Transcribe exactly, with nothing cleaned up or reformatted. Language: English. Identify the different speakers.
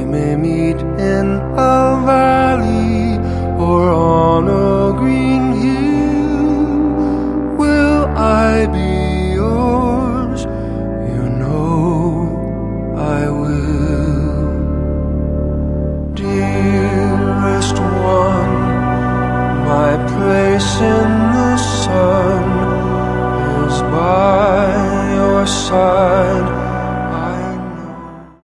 Speaker 1: may meet in a valley or on a green hill. Will I be yours? You know I will. Dearest one, my place in the sun is by your side